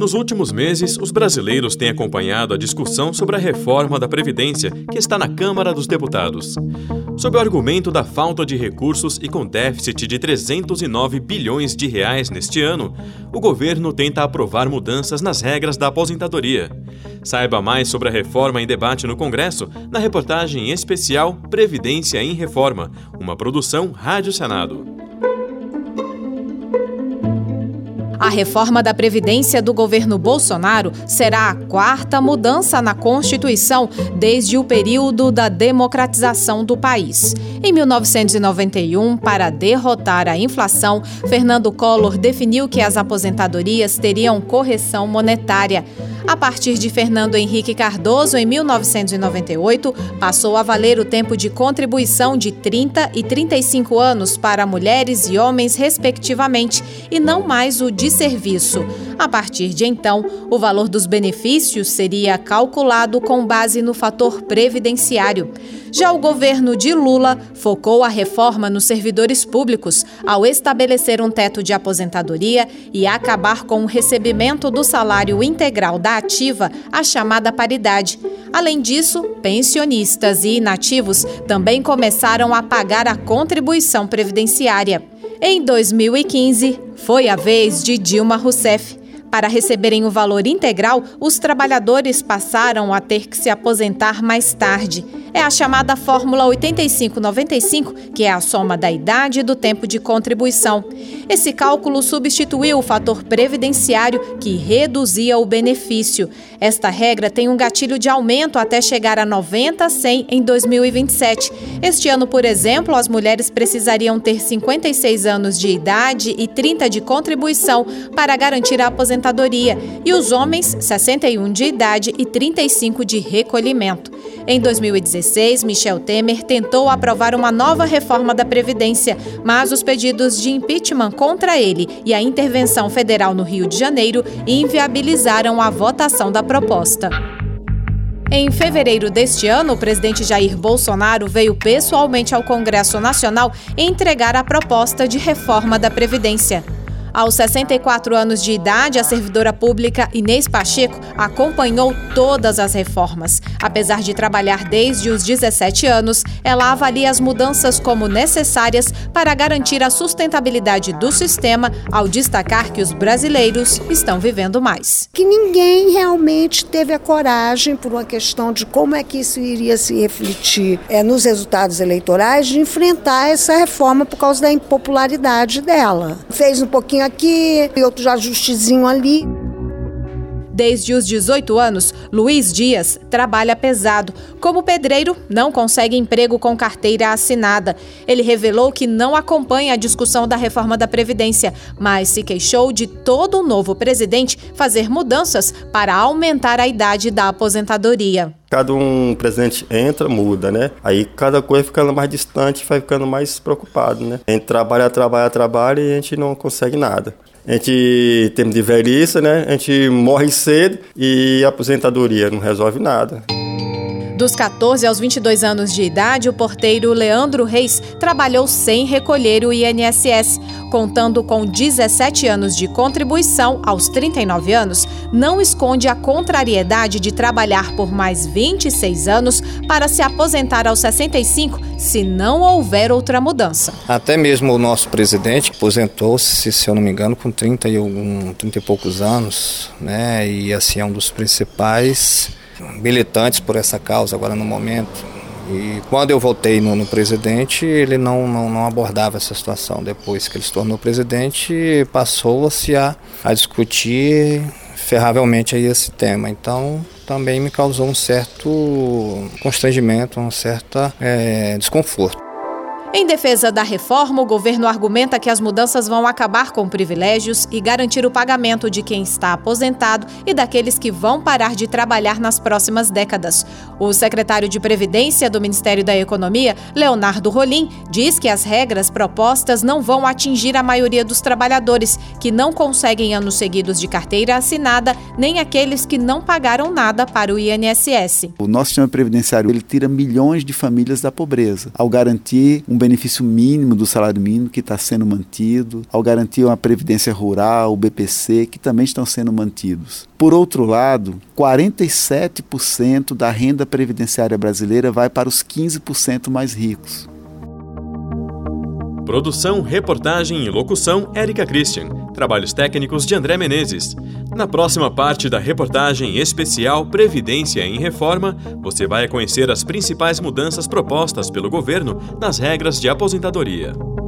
Nos últimos meses, os brasileiros têm acompanhado a discussão sobre a reforma da Previdência que está na Câmara dos Deputados. Sob o argumento da falta de recursos e com déficit de 309 bilhões de reais neste ano, o governo tenta aprovar mudanças nas regras da aposentadoria. Saiba mais sobre a reforma em debate no Congresso na reportagem especial Previdência em Reforma, uma produção Rádio Senado. A reforma da Previdência do governo Bolsonaro será a quarta mudança na Constituição desde o período da democratização do país. Em 1991, para derrotar a inflação, Fernando Collor definiu que as aposentadorias teriam correção monetária. A partir de Fernando Henrique Cardoso, em 1998, passou a valer o tempo de contribuição de 30 e 35 anos para mulheres e homens, respectivamente, e não mais o de serviço. A partir de então, o valor dos benefícios seria calculado com base no fator previdenciário. Já o governo de Lula focou a reforma nos servidores públicos, ao estabelecer um teto de aposentadoria e acabar com o recebimento do salário integral da ativa, a chamada paridade. Além disso, pensionistas e inativos também começaram a pagar a contribuição previdenciária. Em 2015, foi a vez de Dilma Rousseff. Para receberem o valor integral, os trabalhadores passaram a ter que se aposentar mais tarde. É a chamada Fórmula 85-95, que é a soma da idade e do tempo de contribuição. Esse cálculo substituiu o fator previdenciário, que reduzia o benefício. Esta regra tem um gatilho de aumento até chegar a 90/100 em 2027. Este ano, por exemplo, as mulheres precisariam ter 56 anos de idade e 30 de contribuição para garantir a aposentadoria, e os homens, 61 de idade e 35 de recolhimento. Em 2016, Michel Temer tentou aprovar uma nova reforma da Previdência, mas os pedidos de impeachment contra ele e a intervenção federal no Rio de Janeiro inviabilizaram a votação da proposta. Em fevereiro deste ano, o presidente Jair Bolsonaro veio pessoalmente ao Congresso Nacional entregar a proposta de reforma da Previdência. Aos 64 anos de idade, a servidora pública Inês Pacheco acompanhou todas as reformas. Apesar de trabalhar desde os 17 anos, ela avalia as mudanças como necessárias para garantir a sustentabilidade do sistema, ao destacar que os brasileiros estão vivendo mais. Que ninguém realmente teve a coragem, por uma questão de como é que isso iria se refletir nos resultados eleitorais, de enfrentar essa reforma por causa da impopularidade dela. Fez um pouquinho aqui e outro ajustezinho ali. Desde os 18 anos, Luiz Dias trabalha pesado. Como pedreiro, não consegue emprego com carteira assinada. Ele revelou que não acompanha a discussão da reforma da Previdência, mas se queixou de todo o novo presidente fazer mudanças para aumentar a idade da aposentadoria. Cada presidente entra, muda, né? Aí cada coisa ficando mais distante, vai ficando mais preocupado, né? A gente trabalha e a gente não consegue nada. A gente tem de velhice, né? A gente morre cedo e a aposentadoria não resolve nada. Dos 14 aos 22 anos de idade, o porteiro Leandro Reis trabalhou sem recolher o INSS. Contando com 17 anos de contribuição aos 39 anos, não esconde a contrariedade de trabalhar por mais 26 anos para se aposentar aos 65, se não houver outra mudança. Até mesmo o nosso presidente aposentou-se, se eu não me engano, com 30 e poucos anos, né? E assim é um dos principais militantes por essa causa agora no momento. E quando eu voltei no presidente, ele não abordava essa situação. Depois que ele se tornou presidente, passou-se a discutir ferravelmente aí esse tema. Então, também me causou um certo constrangimento, um certo desconforto. Em defesa da reforma, o governo argumenta que as mudanças vão acabar com privilégios e garantir o pagamento de quem está aposentado e daqueles que vão parar de trabalhar nas próximas décadas. O secretário de Previdência do Ministério da Economia, Leonardo Rolim, diz que as regras propostas não vão atingir a maioria dos trabalhadores que não conseguem anos seguidos de carteira assinada, nem aqueles que não pagaram nada para o INSS. O nosso sistema previdenciário ele tira milhões de famílias da pobreza, ao garantir um benefício mínimo do salário mínimo que está sendo mantido, ao garantir uma previdência rural, o BPC, que também estão sendo mantidos. Por outro lado, 47% da renda previdenciária brasileira vai para os 15% mais ricos. Produção, reportagem e locução, Érica Christian. Trabalhos técnicos de André Menezes. Na próxima parte da reportagem especial Previdência em Reforma, você vai conhecer as principais mudanças propostas pelo governo nas regras de aposentadoria.